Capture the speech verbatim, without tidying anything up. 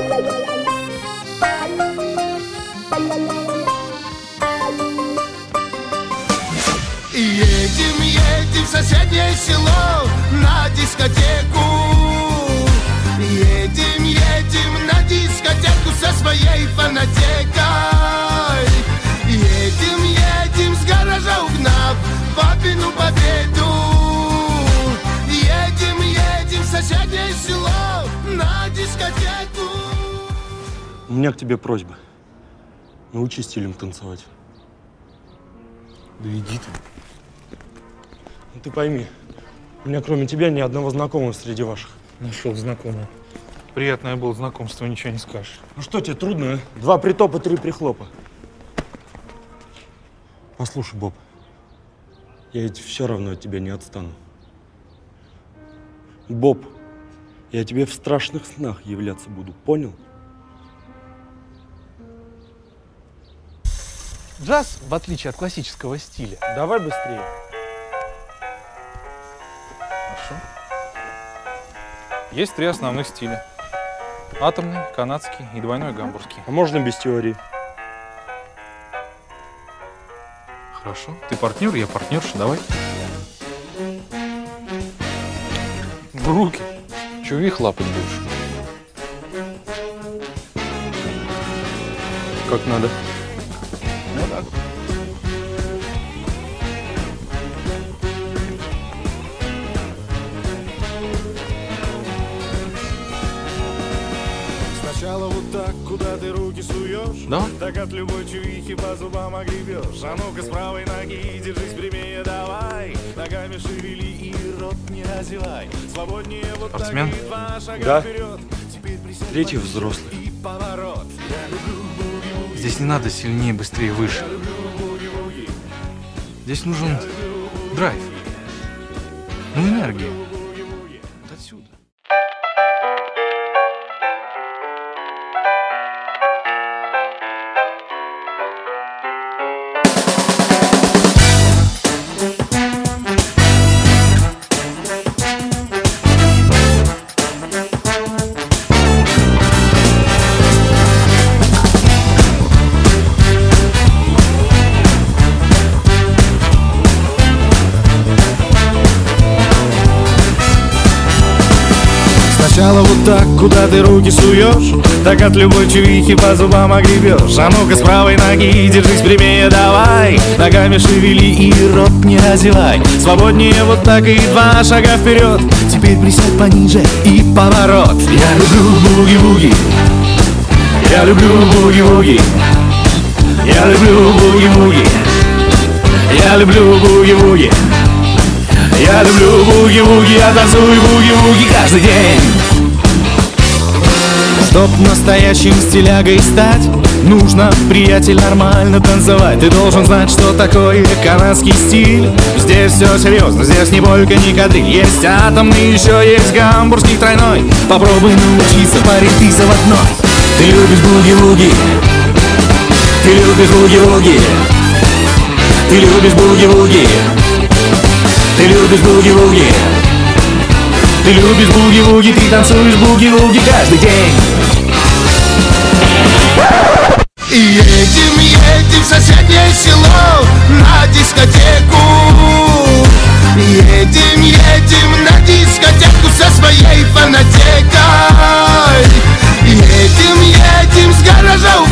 Едем, едем в соседнее село на дискотеку. Едем, едем на дискотеку со своей фонотекой. Едем, едем с гаража угнав папину победу. Едем, едем в соседнее село на дискотеку. У меня к тебе просьба. Научи стилем танцевать. Да иди ты. Ну, ты пойми, у меня кроме тебя ни одного знакомого среди ваших. Нашел знакомого. Приятное было знакомство, ничего не скажешь. Ну что тебе трудно, а? Два притопа, три прихлопа. Послушай, Боб, я ведь все равно от тебя не отстану. Боб, я тебе в страшных снах являться буду, понял? Джаз, в отличие от классического стиля. Давай быстрее. Хорошо. Есть три основных стиля. Атомный, канадский и двойной гамбургский. А можно без теории? Хорошо. Ты партнер, я партнерша, давай. В руки. Чего их лапать будешь? Как надо. Ну так. Сначала вот так, куда ты руки суешь, Да? так от любой чувихи по зубам огребешь. А ну-ка с правой ноги держись прямее, давай. Ногами шевели и рот не разевай. Свободнее вот Спортсмен? так и два шага Да. вперед. Теперь присядь Третий пониже взрослый. и поворот. Я люблю буги-вуги. Здесь не надо сильнее, быстрее, выше. Я люблю буги-вуги. Здесь нужен драйв. Ну, энергия. Вот отсюда. Сначала вот так, куда ты руки суешь, так от любой чувихи по зубам огребешь. А ну-ка с правой ноги держись прямее, давай. Ногами шевели и рот не разевай. Свободнее вот так и два шага вперед. Теперь присядь пониже и поворот. Я люблю буги-вуги. Я люблю буги-вуги. Я люблю буги-вуги. Я люблю буги-вуги. Я люблю буги-вуги, я танцую буги-вуги каждый день. Чтоб настоящим стилягой стать, нужно, приятель, нормально танцевать. Ты должен знать, что такое канадский стиль. Здесь все серьезно, здесь не полька, не кадриль. Есть атомный, еще есть гамбургский тройной. Попробуй научиться, парень, ты заводной. Ты любишь буги-вуги. Ты любишь буги-вуги. Ты любишь буги-вуги. Ты любишь буги-вуги. Ты любишь буги-вуги, ты танцуешь буги-вуги каждый день. И едем, едем в соседнее село на дискотеку. Едем, едем на дискотеку со своей фонотекой. Едем, едем с гаража